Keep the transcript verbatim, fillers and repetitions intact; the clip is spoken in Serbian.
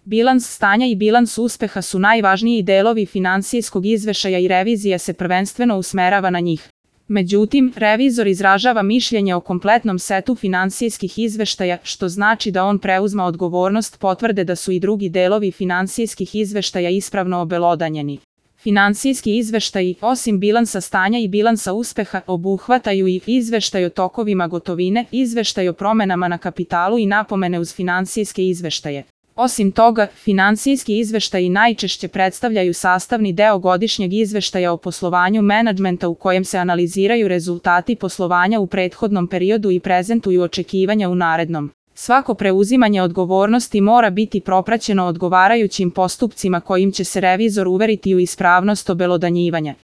Bilans stanja i bilans uspeha su najvažniji delovi finansijskog izveštaja i revizija se prvenstveno usmerava na njih. Međutim, revizor izražava mišljenje o kompletnom setu finansijskih izveštaja, što znači da on preuzma odgovornost potvrde da su i drugi delovi finansijskih izveštaja ispravno obelodanjeni. Finansijski izveštaji, osim bilansa stanja i bilansa uspeha, obuhvataju i izveštaj o tokovima gotovine, izveštaj o promenama na kapitalu i napomene uz finansijske izveštaje. Osim toga, finansijski izveštaji najčešće predstavljaju sastavni deo godišnjeg izveštaja o poslovanju menadžmenta u kojem se analiziraju rezultati poslovanja u prethodnom periodu i prezentuju očekivanja u narednom. Svako preuzimanje odgovornosti mora biti propraćeno odgovarajućim postupcima kojim će se revizor uveriti u ispravnost obelodanjivanja.